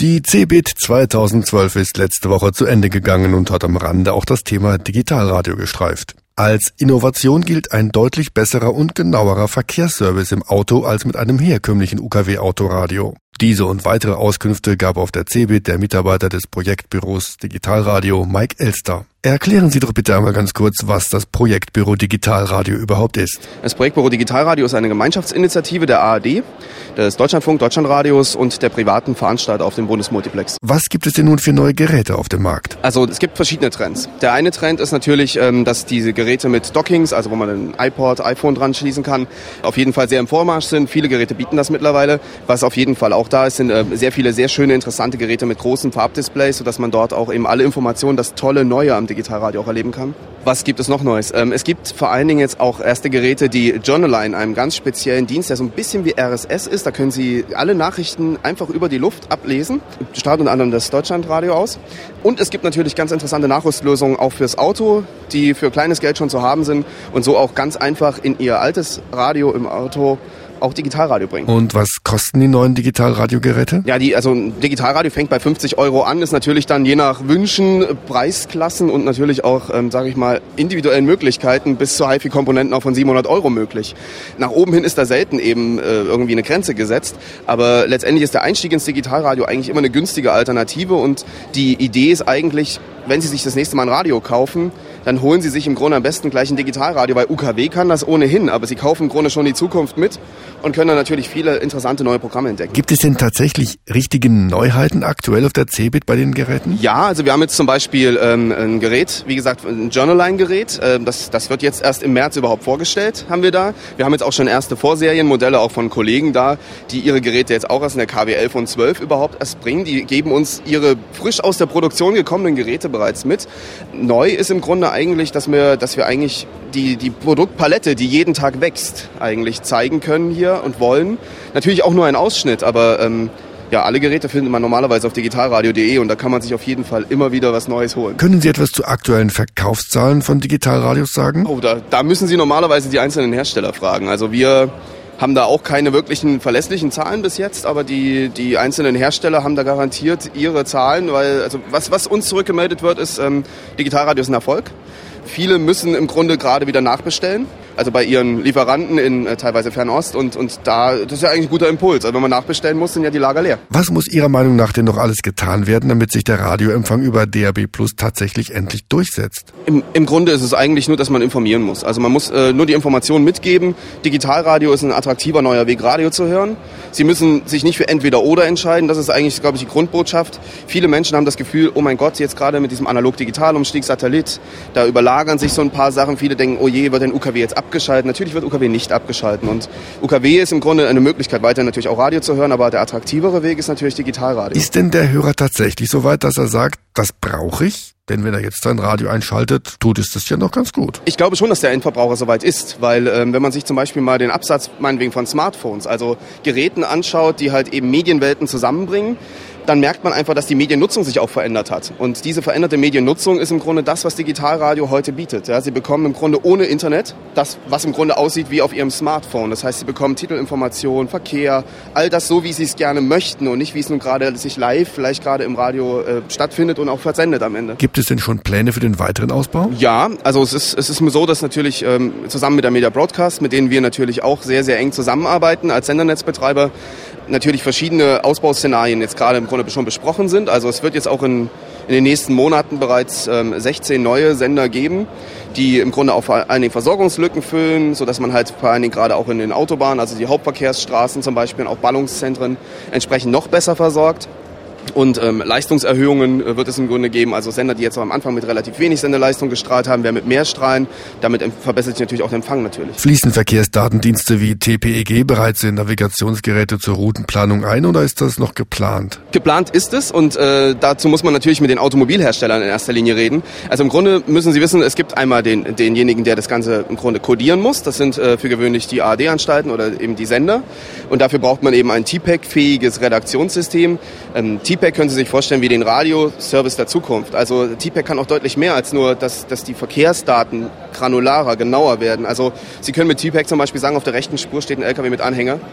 Die CeBIT 2012 ist letzte Woche zu Ende gegangen und hat am Rande auch das Thema Digitalradio gestreift. Als Innovation gilt ein deutlich besserer und genauerer Verkehrsservice im Auto als mit einem herkömmlichen UKW-Autoradio. Diese und weitere Auskünfte gab auf der CeBIT der Mitarbeiter des Projektbüros Digitalradio, Mike Elster. Erklären Sie doch bitte einmal ganz kurz, was das Projektbüro Digitalradio überhaupt ist. Das Projektbüro Digitalradio ist eine Gemeinschaftsinitiative der ARD, des Deutschlandfunk, Deutschlandradios und der privaten Veranstalter auf dem Bundesmultiplex. Was gibt es denn nun für neue Geräte auf dem Markt? Also es gibt verschiedene Trends. Der eine Trend ist natürlich, dass diese Geräte mit Dockings, also wo man ein iPod, iPhone dran schließen kann, auf jeden Fall sehr im Vormarsch sind. Viele Geräte bieten das mittlerweile. Was auf jeden Fall auch da ist, sind sehr viele sehr schöne, interessante Geräte mit großen Farbdisplays, sodass man dort auch eben alle Informationen, das tolle Neue am Digitalradio auch erleben kann. Was gibt es noch Neues? Es gibt vor allen Dingen jetzt auch erste Geräte, die Journaline, einem ganz speziellen Dienst, der so ein bisschen wie RSS ist. Da können Sie alle Nachrichten einfach über die Luft ablesen. Strahlt unter anderem das Deutschlandradio aus. Und es gibt natürlich ganz interessante Nachrüstlösungen auch fürs Auto, die für kleines Geld schon zu haben sind und so auch ganz einfach in Ihr altes Radio im Auto auch Digitalradio bringen. Und was kosten die neuen Digitalradiogeräte? Ja, ein Digitalradio fängt bei 50 € an, ist natürlich dann je nach Wünschen, Preisklassen und natürlich auch, individuellen Möglichkeiten bis zu HiFi-Komponenten auch von 700 € möglich. Nach oben hin ist da selten eben irgendwie eine Grenze gesetzt, aber letztendlich ist der Einstieg ins Digitalradio eigentlich immer eine günstige Alternative und die Idee ist eigentlich, wenn Sie sich das nächste Mal ein Radio kaufen, dann holen Sie sich im Grunde am besten gleich ein Digitalradio, weil UKW kann das ohnehin, aber Sie kaufen im Grunde schon die Zukunft mit und können dann natürlich viele interessante neue Programme entdecken. Gibt es denn tatsächlich richtige Neuheiten aktuell auf der CeBIT bei den Geräten? Ja, also wir haben jetzt zum Beispiel ein Gerät, wie gesagt, ein Journaline-Gerät. Das wird jetzt erst im März überhaupt vorgestellt, haben wir da. Wir haben jetzt auch schon erste Vorserienmodelle auch von Kollegen da, die ihre Geräte jetzt auch erst in der KW 11 und 12 überhaupt erst bringen. Die geben uns ihre frisch aus der Produktion gekommenen Geräte bereits mit. Neu ist im Grunde eigentlich, dass wir eigentlich die Produktpalette, die jeden Tag wächst, eigentlich zeigen können hier und wollen. Natürlich auch nur ein Ausschnitt, aber alle Geräte findet man normalerweise auf digitalradio.de und da kann man sich auf jeden Fall immer wieder was Neues holen. Können Sie etwas zu aktuellen Verkaufszahlen von Digitalradios sagen? Oh, da müssen Sie normalerweise die einzelnen Hersteller fragen. Also wir haben da auch keine wirklichen verlässlichen Zahlen bis jetzt, aber die einzelnen Hersteller haben da garantiert ihre Zahlen, weil was uns zurückgemeldet wird, ist, Digitalradio ist ein Erfolg. Viele müssen im Grunde gerade wieder nachbestellen, also bei ihren Lieferanten in teilweise Fernost und das ist ja eigentlich ein guter Impuls. Also wenn man nachbestellen muss, sind ja die Lager leer. Was muss Ihrer Meinung nach denn noch alles getan werden, damit sich der Radioempfang über DAB+ tatsächlich endlich durchsetzt? Im Grunde ist es eigentlich nur, dass man informieren muss. Also man muss nur die Informationen mitgeben. Digitalradio ist ein attraktiver neuer Weg, Radio zu hören. Sie müssen sich nicht für entweder oder entscheiden. Das ist eigentlich, glaube ich, die Grundbotschaft. Viele Menschen haben das Gefühl, oh mein Gott, jetzt gerade mit diesem Analog-Digital-Umstieg, Satellit, da überlagern sich so ein paar Sachen. Viele denken, oh je, wird denn UKW jetzt abgeschaltet? Natürlich wird UKW nicht abgeschalten. Und UKW ist im Grunde eine Möglichkeit, weiter natürlich auch Radio zu hören, aber der attraktivere Weg ist natürlich Digitalradio. Ist denn der Hörer tatsächlich so weit, dass er sagt, das brauche ich? Denn wenn er jetzt sein Radio einschaltet, tut es das ja noch ganz gut. Ich glaube schon, dass der Endverbraucher soweit ist, weil wenn man sich zum Beispiel mal den Absatz meinetwegen von Smartphones, also Geräten anschaut, die halt eben Medienwelten zusammenbringen, dann merkt man einfach, dass die Mediennutzung sich auch verändert hat. Und diese veränderte Mediennutzung ist im Grunde das, was Digitalradio heute bietet. Ja, Sie bekommen im Grunde ohne Internet das, was im Grunde aussieht wie auf Ihrem Smartphone. Das heißt, Sie bekommen Titelinformationen, Verkehr, all das so, wie Sie es gerne möchten und nicht, wie es nun gerade sich live vielleicht gerade im Radio stattfindet und auch versendet am Ende. Gibt es denn schon Pläne für den weiteren Ausbau? Ja, also es ist so, dass natürlich zusammen mit der Media Broadcast, mit denen wir natürlich auch sehr, sehr eng zusammenarbeiten als Sendernetzbetreiber, natürlich verschiedene Ausbauszenarien jetzt gerade im Grunde schon besprochen sind. Also es wird jetzt auch in den nächsten Monaten bereits 16 neue Sender geben, die im Grunde auch vor allen Dingen Versorgungslücken füllen, sodass man halt vor allen Dingen gerade auch in den Autobahnen, also die Hauptverkehrsstraßen zum Beispiel, auch Ballungszentren entsprechend noch besser versorgt. Und Leistungserhöhungen wird es im Grunde geben. Also Sender, die jetzt am Anfang mit relativ wenig Sendeleistung gestrahlt haben, werden mit mehr strahlen. Damit verbessert sich natürlich auch der Empfang natürlich. Fließen Verkehrsdatendienste wie TPEG bereits in Navigationsgeräte zur Routenplanung ein oder ist das noch geplant? Geplant ist es und dazu muss man natürlich mit den Automobilherstellern in erster Linie reden. Also im Grunde müssen Sie wissen, es gibt einmal denjenigen, der das Ganze im Grunde codieren muss. Das sind für gewöhnlich die ARD-Anstalten oder eben die Sender. Und dafür braucht man eben ein TPEG-fähiges Redaktionssystem. TPEG können Sie sich vorstellen wie den Radioservice der Zukunft. Also TPEG kann auch deutlich mehr als nur, dass die Verkehrsdaten granularer, genauer werden. Also Sie können mit TPEG zum Beispiel sagen, auf der rechten Spur steht ein LKW mit Anhänger.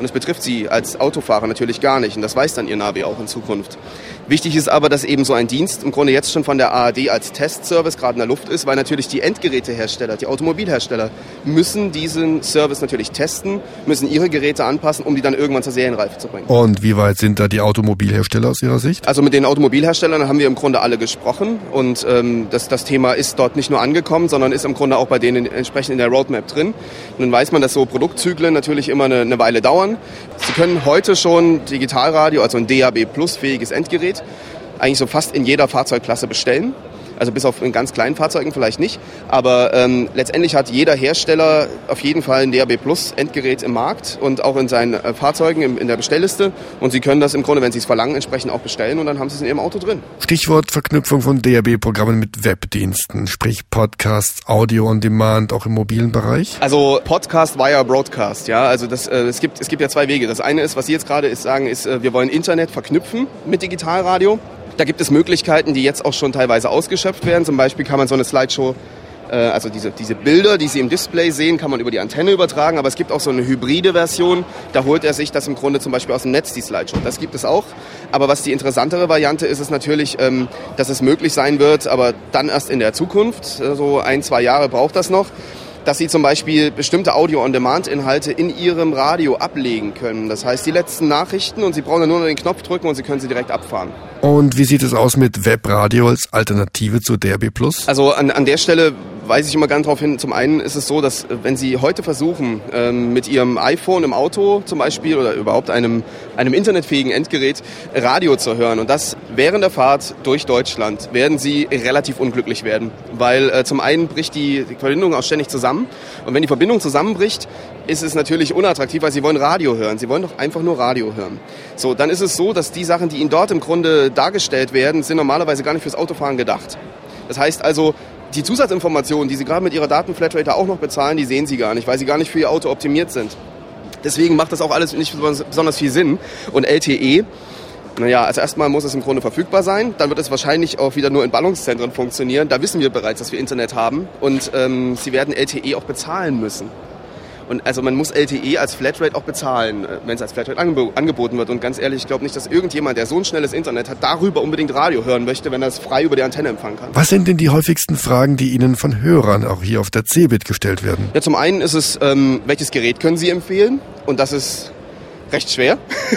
Und es betrifft Sie als Autofahrer natürlich gar nicht. Und das weiß dann Ihr Navi auch in Zukunft. Wichtig ist aber, dass eben so ein Dienst im Grunde jetzt schon von der ARD als Testservice gerade in der Luft ist, weil natürlich die Endgerätehersteller, die Automobilhersteller müssen diesen Service natürlich testen, müssen ihre Geräte anpassen, um die dann irgendwann zur Serienreife zu bringen. Und wie weit sind da die Automobilhersteller aus Ihrer Sicht? Also mit den Automobilherstellern haben wir im Grunde alle gesprochen und das Thema ist dort nicht nur angekommen, sondern ist im Grunde auch bei denen entsprechend in der Roadmap drin. Nun weiß man, dass so Produktzyklen natürlich immer eine Weile dauern. Sie können heute schon Digitalradio, also ein DAB-Plus-fähiges Endgerät, eigentlich so fast in jeder Fahrzeugklasse bestellen. Also bis auf in ganz kleinen Fahrzeugen vielleicht nicht. Aber letztendlich hat jeder Hersteller auf jeden Fall ein DAB Plus Endgerät im Markt und auch in seinen Fahrzeugen in der Bestellliste. Und Sie können das im Grunde, wenn Sie es verlangen, entsprechend auch bestellen und dann haben Sie es in Ihrem Auto drin. Stichwort Verknüpfung von DAB-Programmen mit Webdiensten, sprich Podcasts, Audio on Demand, auch im mobilen Bereich? Also Podcast via Broadcast, ja. Also es gibt ja zwei Wege. Das eine ist, was Sie jetzt gerade sagen, ist, wir wollen Internet verknüpfen mit Digitalradio. Da gibt es Möglichkeiten, die jetzt auch schon teilweise ausgeschöpft werden. Zum Beispiel kann man so eine Slideshow, also diese Bilder, die Sie im Display sehen, kann man über die Antenne übertragen. Aber es gibt auch so eine hybride Version. Da holt er sich das im Grunde zum Beispiel aus dem Netz, die Slideshow. Das gibt es auch. Aber was die interessantere Variante ist, ist natürlich, dass es möglich sein wird, aber dann erst in der Zukunft, so 1-2 Jahre braucht das noch, dass Sie zum Beispiel bestimmte Audio-on-Demand-Inhalte in Ihrem Radio ablegen können. Das heißt, die letzten Nachrichten und Sie brauchen dann nur noch den Knopf drücken und Sie können sie direkt abfahren. Und wie sieht es aus mit Webradio als Alternative zu DAB+? Also an der Stelle weise ich immer gerne darauf hin. Zum einen ist es so, dass wenn Sie heute versuchen, mit Ihrem iPhone im Auto zum Beispiel oder überhaupt einem internetfähigen Endgerät Radio zu hören und das während der Fahrt durch Deutschland, werden Sie relativ unglücklich werden. Weil zum einen bricht die Verbindung auch ständig zusammen und wenn die Verbindung zusammenbricht, ist es natürlich unattraktiv, weil Sie wollen Radio hören. Sie wollen doch einfach nur Radio hören. So, dann ist es so, dass die Sachen, die Ihnen dort im Grunde dargestellt werden, sind normalerweise gar nicht fürs Autofahren gedacht. Das heißt also, die Zusatzinformationen, die Sie gerade mit Ihrer Datenflatrate auch noch bezahlen, die sehen Sie gar nicht, weil sie gar nicht für Ihr Auto optimiert sind. Deswegen macht das auch alles nicht besonders viel Sinn. Und LTE, naja, also erstmal muss es im Grunde verfügbar sein. Dann wird es wahrscheinlich auch wieder nur in Ballungszentren funktionieren. Da wissen wir bereits, dass wir Internet haben. Und Sie werden LTE auch bezahlen müssen. Und also man muss LTE als Flatrate auch bezahlen, wenn es als Flatrate angeboten wird. Und ganz ehrlich, ich glaube nicht, dass irgendjemand, der so ein schnelles Internet hat, darüber unbedingt Radio hören möchte, wenn er es frei über die Antenne empfangen kann. Was sind denn die häufigsten Fragen, die Ihnen von Hörern auch hier auf der CeBIT gestellt werden? Ja, zum einen ist es, welches Gerät können Sie empfehlen? Und das ist recht schwer.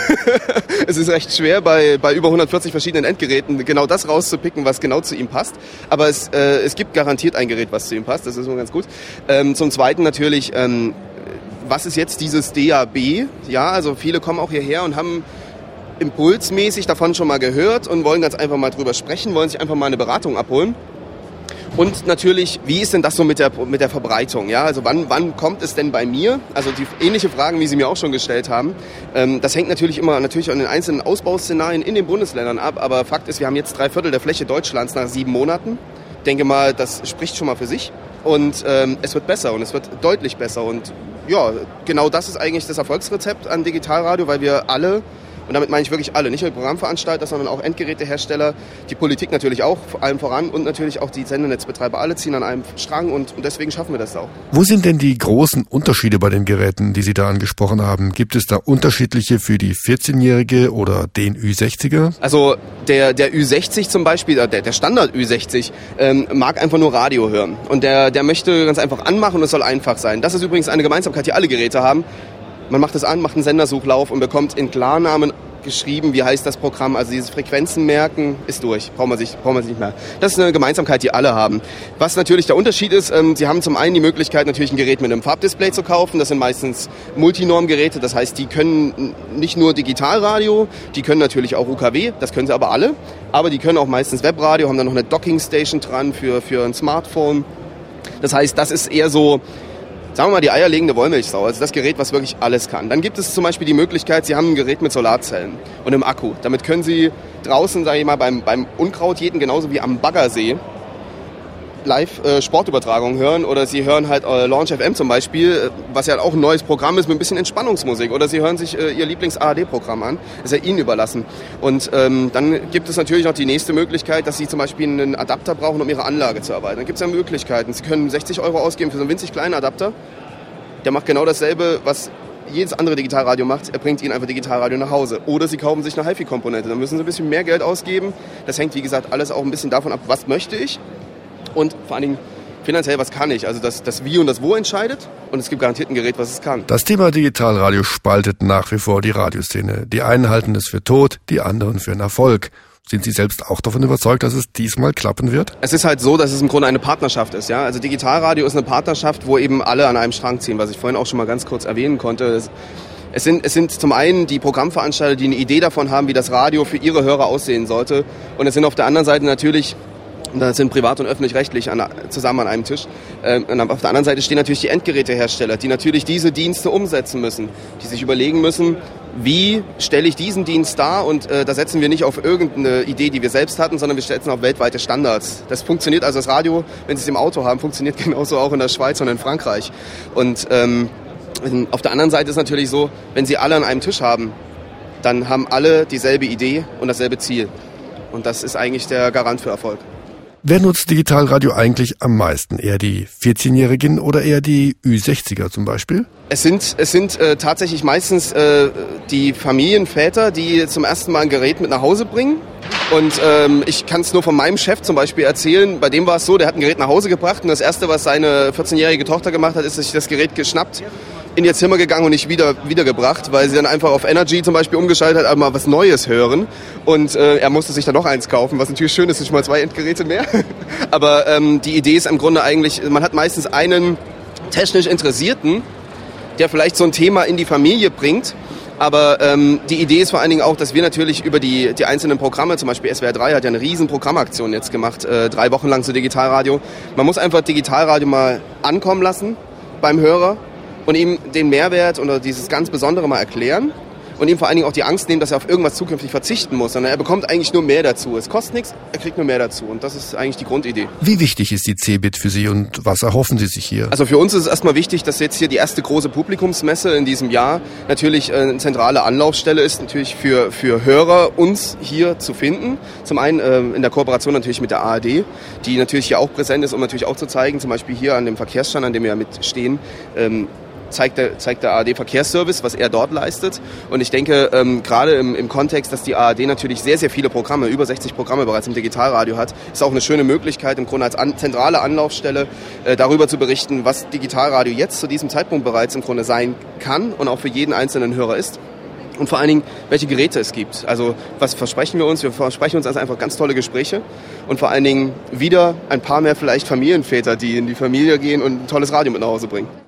Es ist recht schwer, bei über 140 verschiedenen Endgeräten genau das rauszupicken, was genau zu ihm passt. Aber es gibt garantiert ein Gerät, was zu ihm passt. Das ist nur ganz gut. Zum Zweiten natürlich, was ist jetzt dieses DAB? Ja, also viele kommen auch hierher und haben impulsmäßig davon schon mal gehört und wollen ganz einfach mal drüber sprechen, wollen sich einfach mal eine Beratung abholen. Und natürlich, wie ist denn das so mit der Verbreitung? Ja, also wann kommt es denn bei mir? Also die ähnliche Fragen, wie Sie mir auch schon gestellt haben. Das hängt natürlich immer an den einzelnen Ausbauszenarien in den Bundesländern ab. Aber Fakt ist, wir haben jetzt 3/4 der Fläche Deutschlands nach 7 Monaten. Ich denke mal, das spricht schon mal für sich. Und es wird besser und es wird deutlich besser. Und ja, genau das ist eigentlich das Erfolgsrezept an Digitalradio, weil wir alle, und damit meine ich wirklich alle, nicht nur Programmveranstalter, sondern auch Endgerätehersteller, die Politik natürlich auch, vor allem voran und natürlich auch die Sendenetzbetreiber, alle ziehen an einem Strang und deswegen schaffen wir das auch. Wo sind denn die großen Unterschiede bei den Geräten, die Sie da angesprochen haben? Gibt es da unterschiedliche für die 14-Jährige oder den Ü60er? Also der Ü60 zum Beispiel, der Standard Ü60, mag einfach nur Radio hören und der möchte ganz einfach anmachen und es soll einfach sein. Das ist übrigens eine Gemeinsamkeit, die alle Geräte haben. Man macht es an, macht einen Sendersuchlauf und bekommt in Klarnamen geschrieben, wie heißt das Programm, also diese Frequenzen merken, ist durch, braucht man sich nicht mehr. Das ist eine Gemeinsamkeit, die alle haben. Was natürlich der Unterschied ist, Sie haben zum einen die Möglichkeit, natürlich ein Gerät mit einem Farbdisplay zu kaufen, das sind meistens Multinorm-Geräte, das heißt, die können nicht nur Digitalradio, die können natürlich auch UKW, das können sie aber alle, aber die können auch meistens Webradio, haben dann noch eine Docking-Station dran für ein Smartphone. Das heißt, das ist eher so, sagen wir mal, die eierlegende Wollmilchsau, also das Gerät, was wirklich alles kann. Dann gibt es zum Beispiel die Möglichkeit, Sie haben ein Gerät mit Solarzellen und einem Akku. Damit können Sie draußen, sage ich mal, beim Unkraut jäten, genauso wie am Baggersee, live Sportübertragung hören oder Sie hören halt Launch FM zum Beispiel, was ja auch ein neues Programm ist mit ein bisschen Entspannungsmusik oder Sie hören sich Ihr Lieblings-ARD-Programm an, ist ja Ihnen überlassen. Und dann gibt es natürlich noch die nächste Möglichkeit, dass Sie zum Beispiel einen Adapter brauchen, um Ihre Anlage zu erweitern. Dann gibt es ja Möglichkeiten. Sie können 60 € ausgeben für so einen winzig kleinen Adapter. Der macht genau dasselbe, was jedes andere Digitalradio macht, er bringt ihnen einfach Digitalradio nach Hause. Oder sie kaufen sich eine HiFi-Komponente. Dann müssen sie ein bisschen mehr Geld ausgeben. Das hängt, wie gesagt, alles auch ein bisschen davon ab, was möchte ich und vor allen Dingen finanziell, was kann ich. Also das Wie und das Wo entscheidet und es gibt garantiert ein Gerät, was es kann. Das Thema Digitalradio spaltet nach wie vor die Radioszene. Die einen halten es für tot, die anderen für einen Erfolg. Sind Sie selbst auch davon überzeugt, dass es diesmal klappen wird? Es ist halt so, dass es im Grunde eine Partnerschaft ist. Ja? Also Digitalradio ist eine Partnerschaft, wo eben alle an einem Strang ziehen, was ich vorhin auch schon mal ganz kurz erwähnen konnte. Es sind zum einen die Programmveranstalter, die eine Idee davon haben, wie das Radio für ihre Hörer aussehen sollte. Und es sind auf der anderen Seite natürlich, da sind privat und öffentlich-rechtlich zusammen an einem Tisch. Und auf der anderen Seite stehen natürlich die Endgerätehersteller, die natürlich diese Dienste umsetzen müssen, die sich überlegen müssen, wie stelle ich diesen Dienst dar? Und da setzen wir nicht auf irgendeine Idee, die wir selbst hatten, sondern wir setzen auf weltweite Standards. Das funktioniert, also das Radio, wenn Sie es im Auto haben, funktioniert genauso auch in der Schweiz und in Frankreich. Und auf der anderen Seite ist natürlich so, wenn Sie alle an einem Tisch haben, dann haben alle dieselbe Idee und dasselbe Ziel. Und das ist eigentlich der Garant für Erfolg. Wer nutzt Digitalradio eigentlich am meisten? Eher die 14-Jährigen oder eher die Ü60er zum Beispiel? Es sind tatsächlich meistens die Familienväter, die zum ersten Mal ein Gerät mit nach Hause bringen. Und ich kann es nur von meinem Chef zum Beispiel erzählen. Bei dem war es so, der hat ein Gerät nach Hause gebracht und das Erste, was seine 14-jährige Tochter gemacht hat, ist sich das Gerät geschnappt, in ihr Zimmer gegangen und nicht wiedergebracht, weil sie dann einfach auf Energy zum Beispiel umgeschaltet hat, aber mal was Neues hören. Und er musste sich dann noch eins kaufen, was natürlich schön ist, sind schon mal 2 Endgeräte mehr. Aber die Idee ist im Grunde eigentlich, man hat meistens einen technisch Interessierten, der vielleicht so ein Thema in die Familie bringt. Aber die Idee ist vor allen Dingen auch, dass wir natürlich über die einzelnen Programme, zum Beispiel SWR 3 hat ja eine riesen Programmaktion jetzt gemacht, 3 Wochen lang zu Digitalradio. Man muss einfach Digitalradio mal ankommen lassen beim Hörer und ihm den Mehrwert oder dieses ganz Besondere mal erklären und ihm vor allen Dingen auch die Angst nehmen, dass er auf irgendwas zukünftig verzichten muss, sondern er bekommt eigentlich nur mehr dazu. Es kostet nichts, er kriegt nur mehr dazu und das ist eigentlich die Grundidee. Wie wichtig ist die CeBIT für Sie und was erhoffen Sie sich hier? Also für uns ist es erstmal wichtig, dass jetzt hier die erste große Publikumsmesse in diesem Jahr natürlich eine zentrale Anlaufstelle ist, natürlich für Hörer uns hier zu finden. Zum einen in der Kooperation natürlich mit der ARD, die natürlich hier auch präsent ist, um natürlich auch zu zeigen, zum Beispiel hier an dem Verkehrsstand, an dem wir ja mit stehen, zeigt der ARD-Verkehrsservice, was er dort leistet. Und ich denke, gerade im Kontext, dass die ARD natürlich sehr, sehr viele Programme, über 60 Programme bereits im Digitalradio hat, ist auch eine schöne Möglichkeit, im Grunde als zentrale Anlaufstelle darüber zu berichten, was Digitalradio jetzt zu diesem Zeitpunkt bereits im Grunde sein kann und auch für jeden einzelnen Hörer ist. Und vor allen Dingen, welche Geräte es gibt. Also was versprechen wir uns? Wir versprechen uns also einfach ganz tolle Gespräche und vor allen Dingen wieder ein paar mehr vielleicht Familienväter, die in die Familie gehen und ein tolles Radio mit nach Hause bringen.